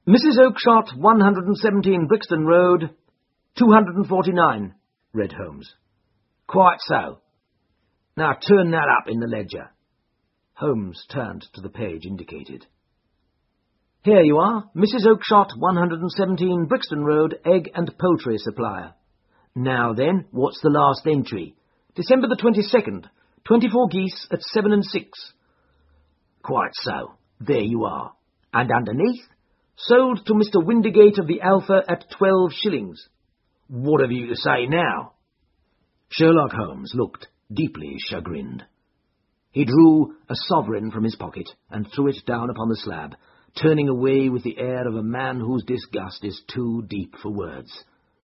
Mrs. Oakshott, 117 Brixton Road, 249, read Holmes. Quite so. Now turn that up in the ledger. Holmes turned to the page indicated. Here you are, Mrs. Oakshott, 117 Brixton Road, egg and poultry supplier. Now then, what's the last entry? December the 22nd, 24 geese at 7 and 6. Quite so. There you are. And underneath, sold to Mr. Windigate of the Alpha at 12 shillings. What have you to say now? Sherlock Holmes looked deeply chagrined. He drew a sovereign from his pocket and threw it down upon the slab, turning away with the air of a man whose disgust is too deep for words.